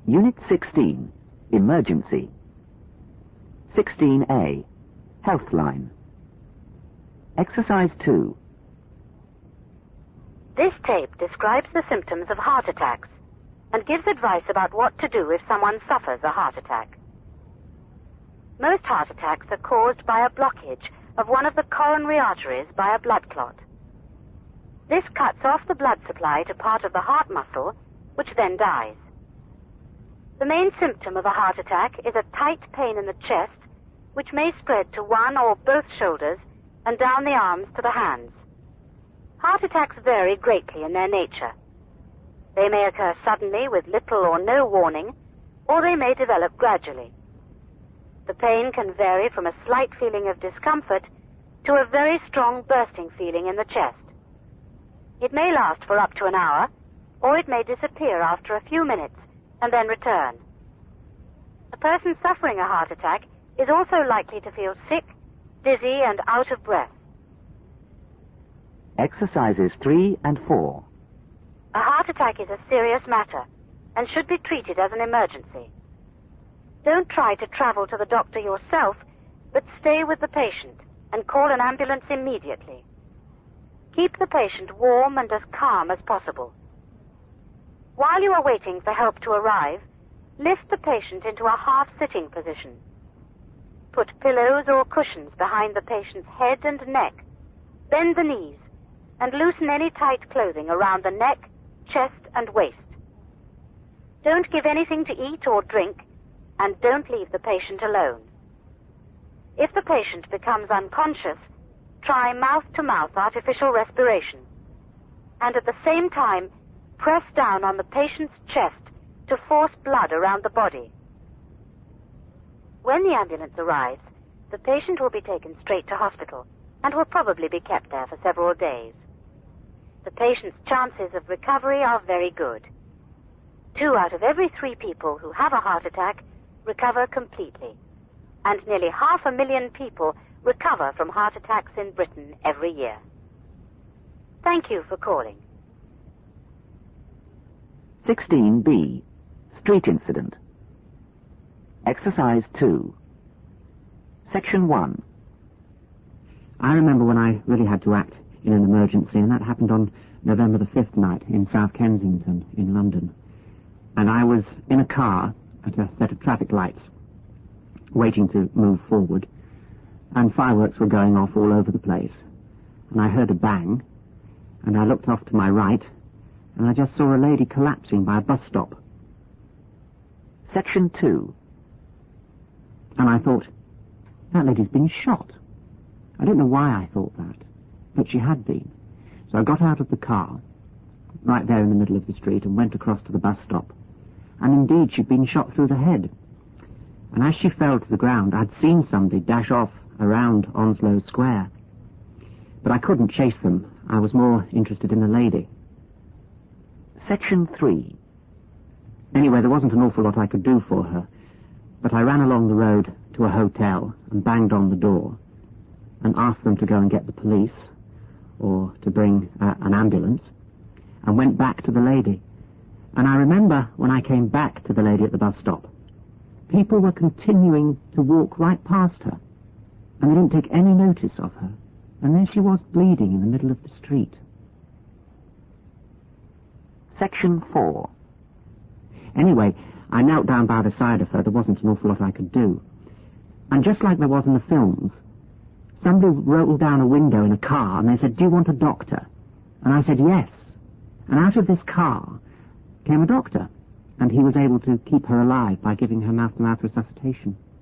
Unit 16, Emergency. 16A, Healthline. Exercise 2. This tape describes the symptoms of heart attacks and gives advice about what to do if someone suffers a heart attack. Most heart attacks are caused by a blockage of one of the coronary arteries by a blood clot. This cuts off the blood supply to part of the heart muscle, which then dies. The main symptom of a heart attack is a tight pain in the chest, which may spread to one or both shoulders and down the arms to the hands. Heart attacks vary greatly in their nature. They may occur suddenly with little or no warning, or they may develop gradually. The pain can vary from a slight feeling of discomfort to a very strong bursting feeling in the chest. It may last for up to an hour, or it may disappear after a few minutes and then return. A person suffering a heart attack is also likely to feel sick, dizzy, and out of breath. Exercises 3 and 4. A heart attack is a serious matter and should be treated as an emergency. Don't try to travel to the doctor yourself, but stay with the patient and call an ambulance immediately. Keep the patient warm and as calm as possible. While you are waiting for help to arrive, lift the patient into a half-sitting position. Put pillows or cushions behind the patient's head and neck. Bend the knees and loosen any tight clothing around the neck, chest, and waist. Don't give anything to eat or drink, and don't leave the patient alone. If the patient becomes unconscious, try mouth-to-mouth artificial respiration, and at the same time, press down on the patient's chest to force blood around the body. When the ambulance arrives, the patient will be taken straight to hospital and will probably be kept there for several days. The patient's chances of recovery are very good. 2 out of every 3 people who have a heart attack recover completely, and nearly 500,000 people recover from heart attacks in Britain every year. Thank you for calling. 16B, Street Incident. Exercise 2. Section 1. I remember when I really had to act in an emergency, and that happened on November the 5th night in South Kensington in London. And I was in a car at a set of traffic lights, waiting to move forward, and fireworks were going off all over the place. And I heard a bang, and I looked off to my right, and I just saw a lady collapsing by a bus stop. Section 2. And I thought, that lady's been shot. I don't know why I thought that, but she had been. So I got out of the car, right there in the middle of the street, and went across to the bus stop. And indeed, she'd been shot through the head. And as she fell to the ground, I'd seen somebody dash off around Onslow Square. But I couldn't chase them. I was more interested in the lady. Section 3. Anyway, there wasn't an awful lot I could do for her, but I ran along the road to a hotel and banged on the door and asked them to go and get the police or to bring an ambulance, and went back to the lady. And I remember when I came back to the lady at the bus stop, people were continuing to walk right past her, and they didn't take any notice of her. And there she was, bleeding in the middle of the street. Section 4. Anyway, I knelt down by the side of her. There wasn't an awful lot I could do. And just like there was in the films, somebody rolled down a window in a car, and they said, "Do you want a doctor?" And I said, "Yes." And out of this car came a doctor, and he was able to keep her alive by giving her mouth-to-mouth resuscitation.